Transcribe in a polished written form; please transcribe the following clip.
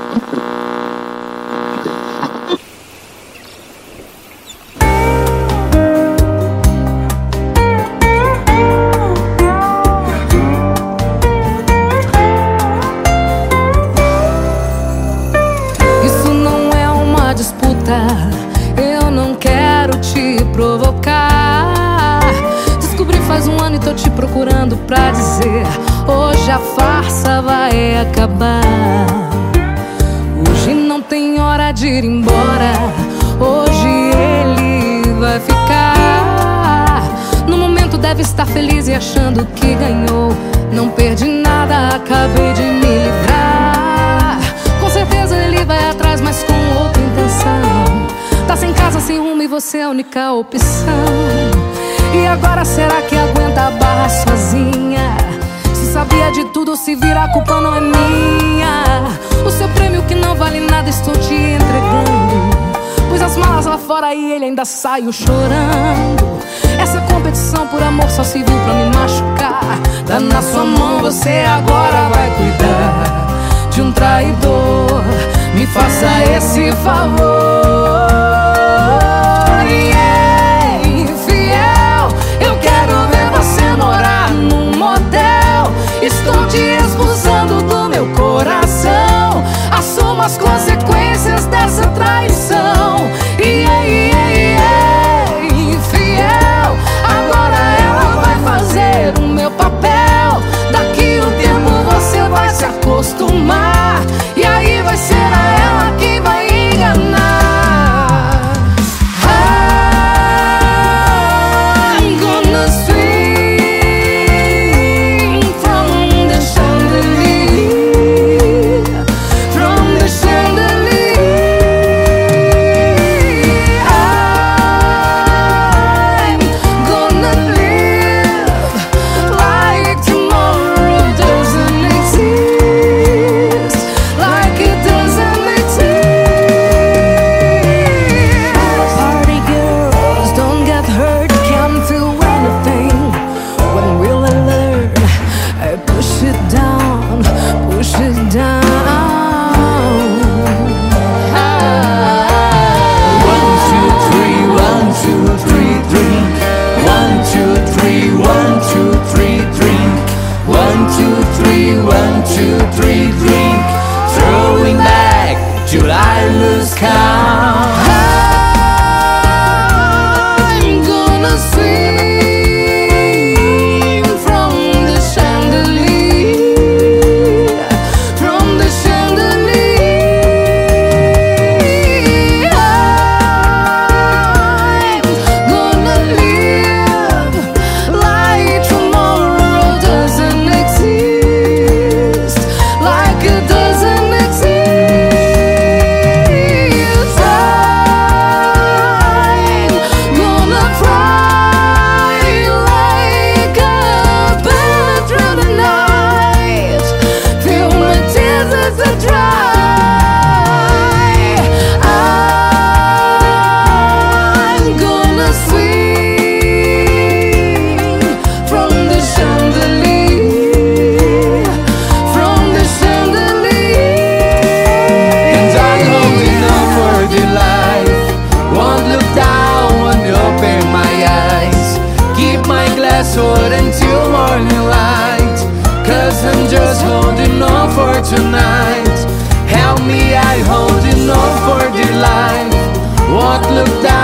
Eu não quero te provocar. Descobri faz um ano e tô te procurando pra dizer: hoje a farsa vai acabar. Hoje não tem hora de ir embora. Hoje ele vai ficar. No momento deve estar feliz e achando que ganhou. Não perdi nada, acabei de me livrar. Com certeza ele vai atrás, mas com outra intenção. Tá sem casa, sem rumo e você é a única opção. E agora será que aguenta a barra sozinha? Se sabia de tudo, se vira, a culpa não é minha. O seu prêmio que não vale nada estou te entregando. Pus as malas lá fora e ele ainda saiu chorando. Essa competição por amor só se viu pra me machucar. Tá na sua mão, você agora vai cuidar de um traidor. Me faça esse favor. E é infiel, eu quero ver você morar num motel. Estou te expulsando do meu coração. Assuma as consequências dessa traição. E é infiel, agora ela vai fazer o meu papel. Daqui um tempo você vai se acostumar. E aí vai ser a ela quem vai enganar. Till I lose count. I'm gonna swing from the chandelier, from the chandelier. I'm gonna live like tomorrow doesn't exist, like it doesn't exist. Sword until morning light, 'cause I'm just holding on for tonight. Help me, I holding on for dear life. Won't look down